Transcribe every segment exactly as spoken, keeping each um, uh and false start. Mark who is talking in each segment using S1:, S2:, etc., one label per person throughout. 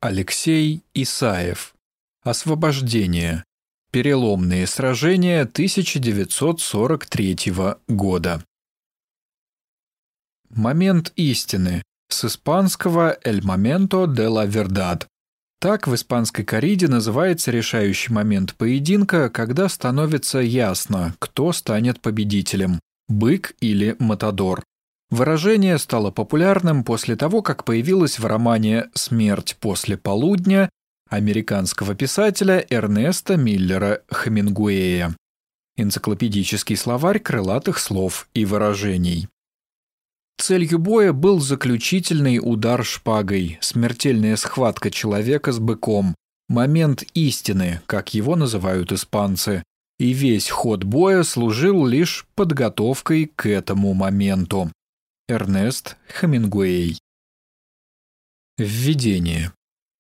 S1: Алексей Исаев. Освобождение. Переломные сражения тысяча девятьсот сорок третьего года. Момент истины. С испанского «El momento de la verdad». Так в испанской корриде называется решающий момент поединка, когда становится ясно, кто станет победителем – бык или матадор. Выражение стало популярным после того, как появилось в романе «Смерть после полудня» американского писателя Эрнеста Миллера Хемингуэя. Энциклопедический словарь крылатых слов и выражений. Целью боя был заключительный удар шпагой, смертельная схватка человека с быком, момент истины, как его называют испанцы, и весь ход боя служил лишь подготовкой к этому моменту. Эрнест Хемингуэй. Введение.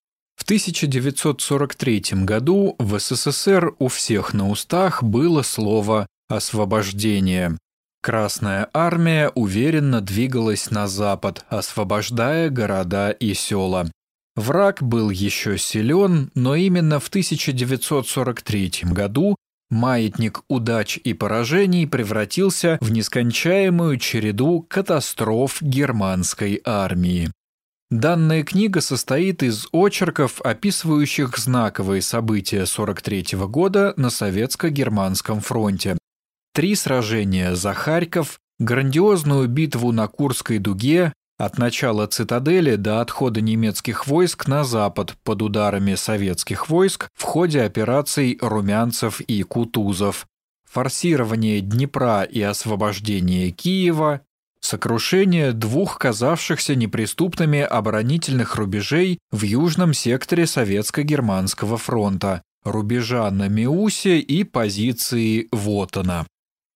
S1: В тысяча девятьсот сорок третьем году в СССР у всех на устах было слово «освобождение». Красная армия уверенно двигалась на запад, освобождая города и села. Враг был еще силен, но именно в тысяча девятьсот сорок третьем году маятник удач и поражений превратился в нескончаемую череду катастроф германской армии. Данная книга состоит из очерков, описывающих знаковые события сорок третьего года на Советско-германском фронте. Три сражения за Харьков, грандиозную битву на Курской дуге, от начала цитадели до отхода немецких войск на запад под ударами советских войск в ходе операций Румянцев и Кутузов, форсирование Днепра и освобождение Киева, сокрушение двух казавшихся неприступными оборонительных рубежей в южном секторе Советско-германского фронта, рубежа на Меусе и позиции Вотана.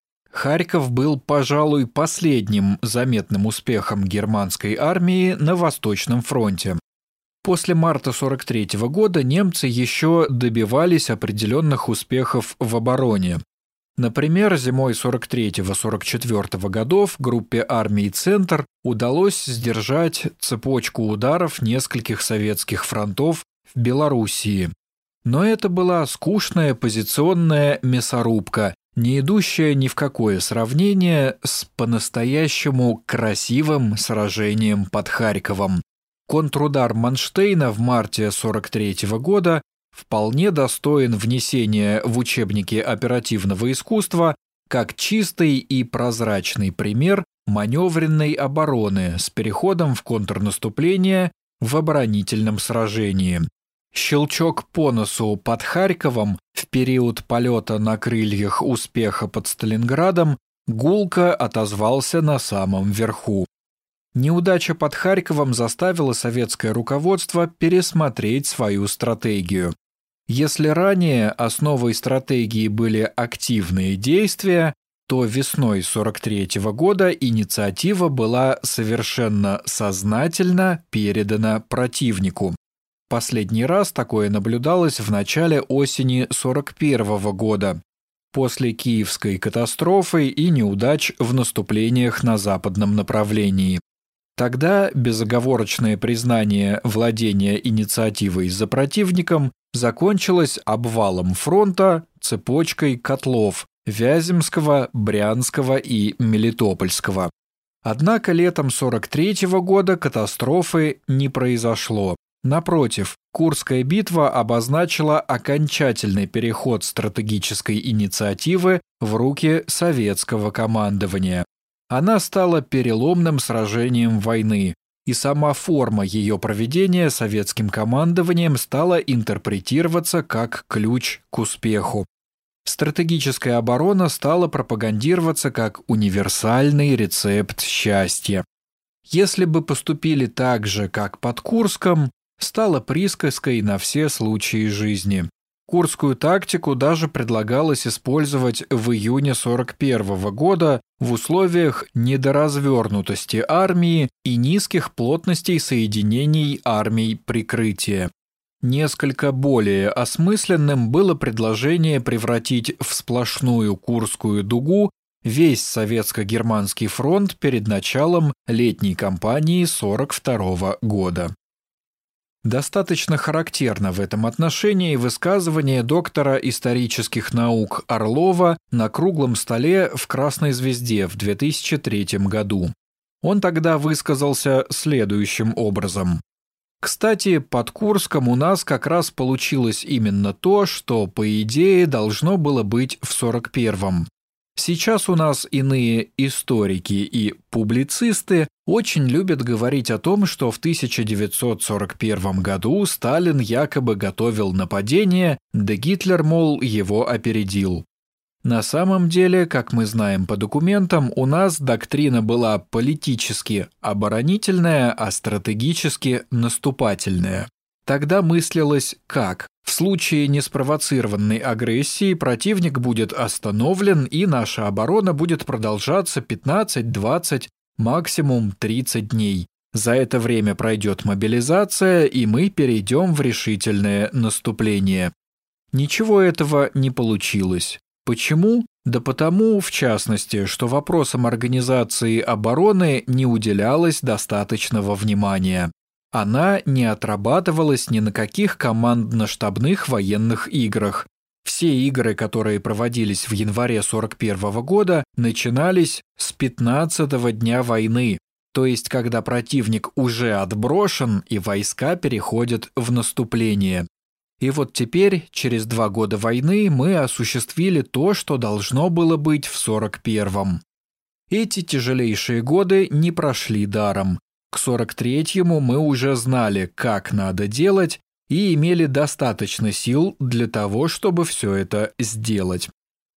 S1: Харьков был, пожалуй, последним заметным успехом германской армии на Восточном фронте. После марта сорок третьего года немцы еще добивались определенных успехов в обороне. Например, зимой сорок третьего — сорок четвёртого годов группе армий «Центр» удалось сдержать цепочку ударов нескольких советских фронтов в Белоруссии. Но это была скучная позиционная мясорубка, не идущая ни в какое сравнение с по-настоящему красивым сражением под Харьковом. Контрудар Манштейна в марте сорок третьего года вполне достоин внесения в учебники оперативного искусства как чистый и прозрачный пример маневренной обороны с переходом в контрнаступление в оборонительном сражении. Щелчок по носу под Харьковом в период полета на крыльях успеха под Сталинградом гулко отозвался на самом верху. Неудача под Харьковом заставила советское руководство пересмотреть свою стратегию. Если ранее основой стратегии были активные действия, то весной сорок третьего года инициатива была совершенно сознательно передана противнику. Последний раз такое наблюдалось в начале осени сорок первого года, после Киевской катастрофы и неудач в наступлениях на западном направлении. Тогда безоговорочное признание владения инициативой за противником закончилось обвалом фронта цепочкой котлов Вяземского, Брянского и Мелитопольского. Однако летом сорок третьего года катастрофы не произошло. Напротив, Курская битва обозначила окончательный переход стратегической инициативы в руки советского командования. Она стала переломным сражением войны, и сама форма ее проведения советским командованием стала интерпретироваться как ключ к успеху. Стратегическая оборона стала пропагандироваться как универсальный рецепт счастья. Если бы поступили так же, как под Курском, стала присказкой на все случаи жизни. Курскую тактику даже предлагалось использовать в июне сорок первого года в условиях недоразвернутости армии и низких плотностей соединений армий прикрытия. Несколько более осмысленным было предложение превратить в сплошную Курскую дугу весь советско-германский фронт перед началом летней кампании сорок второго года. Достаточно характерно в этом отношении высказывание доктора исторических наук Орлова на круглом столе в «Красной звезде» в две тысячи третьем году. Он тогда высказался следующим образом. Кстати, под Курском у нас как раз получилось именно то, что, по идее, должно было быть в сорок первом. Сейчас у нас иные историки и публицисты очень любят говорить о том, что в тысяча девятьсот сорок первом году Сталин якобы готовил нападение, да Гитлер, мол, его опередил. На самом деле, как мы знаем по документам, у нас доктрина была политически оборонительная, а стратегически наступательная. Тогда мыслилось как? В случае неспровоцированной агрессии противник будет остановлен, и наша оборона будет продолжаться пятнадцать-двадцать, максимум тридцать дней. За это время пройдет мобилизация, и мы перейдем в решительное наступление. Ничего этого не получилось. Почему? Да потому, в частности, что вопросам организации обороны не уделялось достаточного внимания. Она не отрабатывалась ни на каких командно-штабных военных играх. Все игры, которые проводились в январе сорок первого года, начинались с пятнадцатого дня войны, то есть когда противник уже отброшен и войска переходят в наступление. И вот теперь, через два года войны, мы осуществили то, что должно было быть в сорок первом. Эти тяжелейшие годы не прошли даром. К сорок третьему мы уже знали, как надо делать, и имели достаточно сил для того, чтобы все это сделать.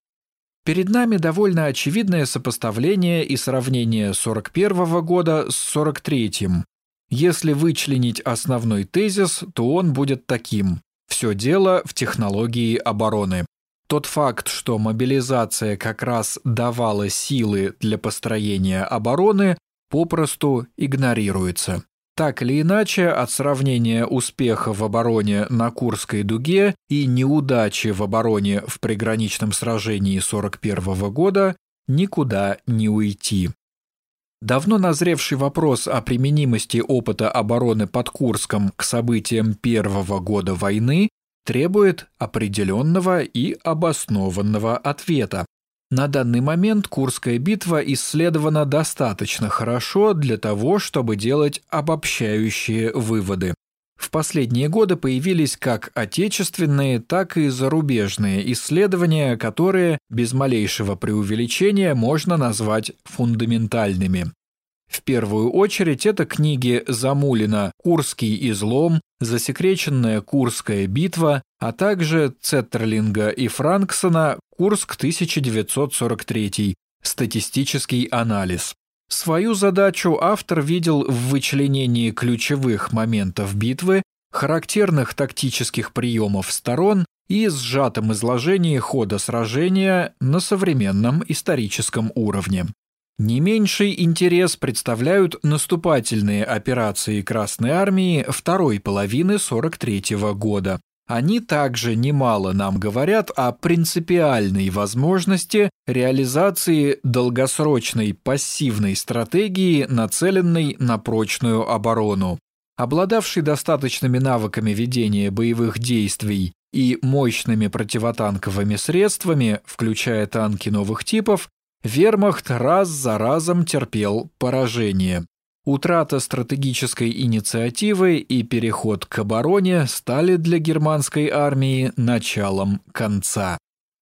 S1: Перед нами довольно очевидное сопоставление и сравнение сорок первого года с сорок третьим. Если вычленить основной тезис, то он будет таким. Все дело в технологии обороны. Тот факт, что мобилизация как раз давала силы для построения обороны, попросту игнорируется. Так или иначе, от сравнения успеха в обороне на Курской дуге и неудачи в обороне в приграничном сражении сорок первого года никуда не уйти. Давно назревший вопрос о применимости опыта обороны под Курском к событиям первого года войны требует определенного и обоснованного ответа. На данный момент Курская битва исследована достаточно хорошо для того, чтобы делать обобщающие выводы. В последние годы появились как отечественные, так и зарубежные исследования, которые, без малейшего преувеличения, можно назвать фундаментальными. В первую очередь это книги Замулина «Курский излом», «Засекреченная Курская битва», а также Цеттерлинга и Франксона «Курск тысяча девятьсот сорок третий. Статистический анализ». Свою задачу автор видел в вычленении ключевых моментов битвы, характерных тактических приемов сторон и сжатом изложении хода сражения на современном историческом уровне. Не меньший интерес представляют наступательные операции Красной Армии второй половины сорок третьего года. Они также немало нам говорят о принципиальной возможности реализации долгосрочной пассивной стратегии, нацеленной на прочную оборону. Обладавший достаточными навыками ведения боевых действий и мощными противотанковыми средствами, включая танки новых типов, Вермахт раз за разом терпел поражение. Утрата стратегической инициативы и переход к обороне стали для германской армии началом конца.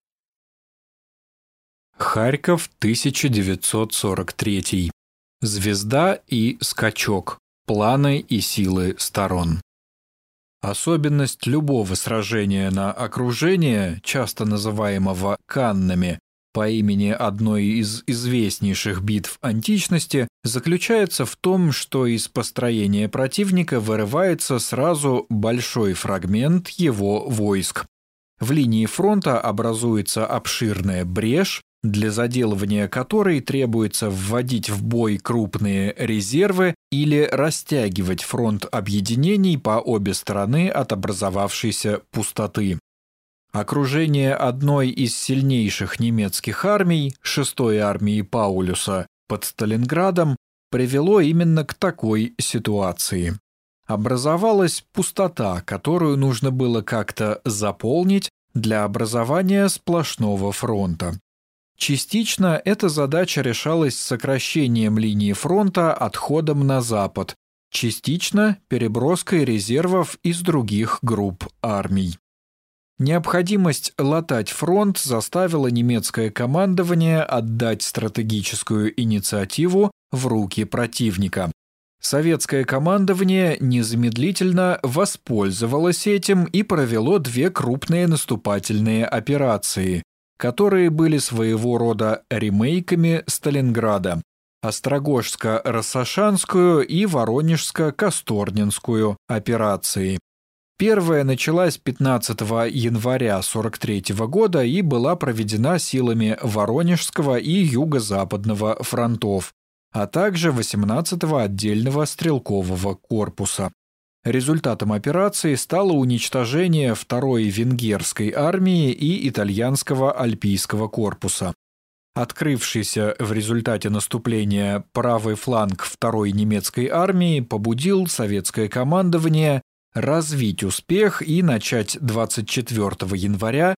S1: Харьков, тысяча девятьсот сорок третий. Звезда и скачок. Планы и силы сторон. Особенность любого сражения на окружение, часто называемого Каннами, по имени одной из известнейших битв античности, заключается в том, что из построения противника вырывается сразу большой фрагмент его войск. В линии фронта образуется обширная брешь, для заделывания которой требуется вводить в бой крупные резервы или растягивать фронт объединений по обе стороны от образовавшейся пустоты. Окружение одной из сильнейших немецких армий, шестой армии Паулюса, под Сталинградом, привело именно к такой ситуации. образовалась пустота, которую нужно было как-то заполнить для образования сплошного фронта. Частично эта задача решалась сокращением линии фронта отходом на запад, частично переброской резервов из других групп армий. Необходимость латать фронт заставила немецкое командование отдать стратегическую инициативу в руки противника. Советское командование незамедлительно воспользовалось этим и провело две крупные наступательные операции, которые были своего рода ремейками Сталинграда – Острогожско-Рассашанскую и Воронежско-Касторнинскую операции. Первая началась пятнадцатого января сорок третьего года и была проведена силами Воронежского и Юго-Западного фронтов, а также восемнадцатого отдельного стрелкового корпуса. Результатом операции стало уничтожение второй венгерской армии и итальянского альпийского корпуса. Открывшийся в результате наступления правый фланг второй немецкой армии побудил советское командование развить успех и начать двадцать четвёртого января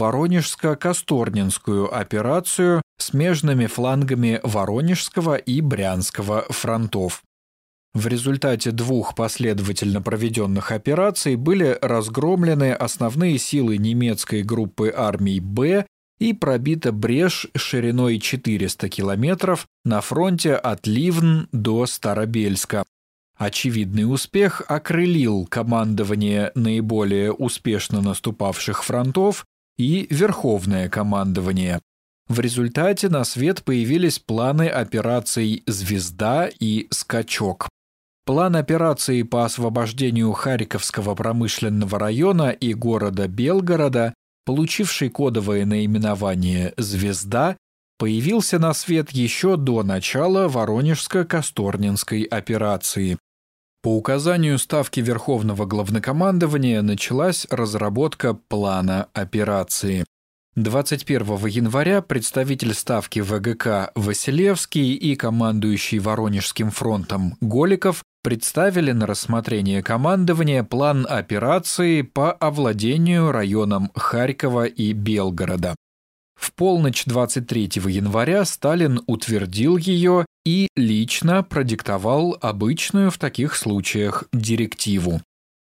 S1: Воронежско-Касторнинскую операцию смежными флангами Воронежского и Брянского фронтов. В результате двух последовательно проведенных операций были разгромлены основные силы немецкой группы армий «Б» и пробита брешь шириной четыреста километров на фронте от Ливн до Старобельска. Очевидный успех окрылил командование наиболее успешно наступавших фронтов и Верховное командование. В результате на свет появились планы операций «Звезда» и «Скачок». План операции по освобождению Харьковского промышленного района и города Белгорода, получивший кодовое наименование «Звезда», появился на свет еще до начала Воронежско-Касторнинской операции. По указанию Ставки Верховного Главнокомандования началась разработка плана операции. двадцать первого января представитель Ставки ВГК Василевский и командующий Воронежским фронтом Голиков представили на рассмотрение командования план операции по овладению районом Харькова и Белгорода. В полночь двадцать третьего января Сталин утвердил ее и лично продиктовал обычную в таких случаях директиву.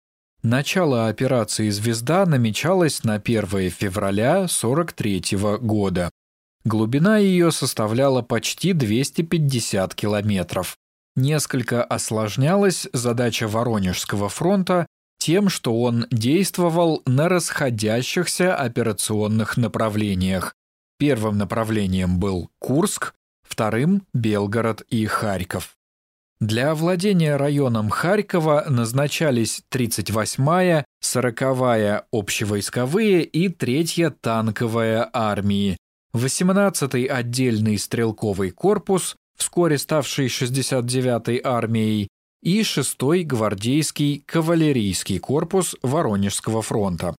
S1: Начало операции «Звезда» намечалось на первое февраля сорок третьего года. Глубина ее составляла почти двести пятьдесят километров. Несколько осложнялась задача Воронежского фронта тем, что он действовал на расходящихся операционных направлениях. Первым направлением был Курск, вторым – Белгород и Харьков. Для овладения районом Харькова назначались тридцать восьмая, сороковая общевойсковые и третья танковая армии, восемнадцатый отдельный стрелковый корпус, вскоре ставший шестьдесят девятой армией, и шестой гвардейский кавалерийский корпус Воронежского фронта.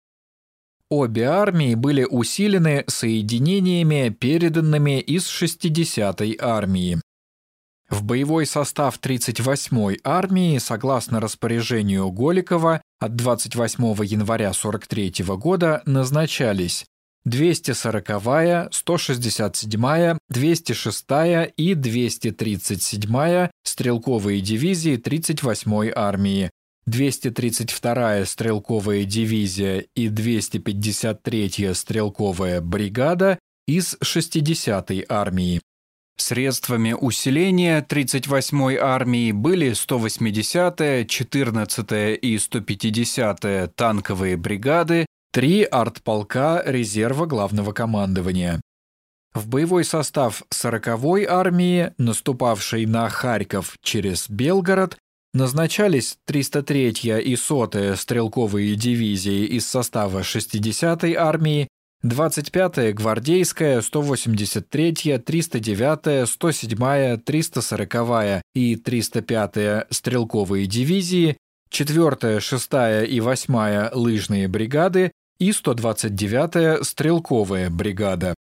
S1: Обе армии были усилены соединениями, переданными из шестидесятой армии. В боевой состав тридцать восьмой армии, согласно распоряжению Голикова от двадцать восьмого января сорок третьего года, назначались двести сороковая, сто шестьдесят седьмая, двести шестая и двести тридцать седьмая стрелковые дивизии тридцать восьмой армии, двести тридцать вторая стрелковая дивизия и двести пятьдесят третья стрелковая бригада из шестидесятой армии. Средствами усиления тридцать восьмой армии были сто восьмидесятая, четырнадцатая и сто пятидесятая танковые бригады, три артполка резерва главного командования. В боевой состав сороковой армии, наступавшей на Харьков через Белгород, назначались триста третья и сотая стрелковые дивизии из состава шестидесятой армии, двадцать пятая гвардейская, сто восемьдесят третья, триста девятая, сто седьмая, триста сороковая и триста пятая стрелковые дивизии, четвёртая, шестая и восьмая лыжные бригады и сто двадцать девятая стрелковая бригада.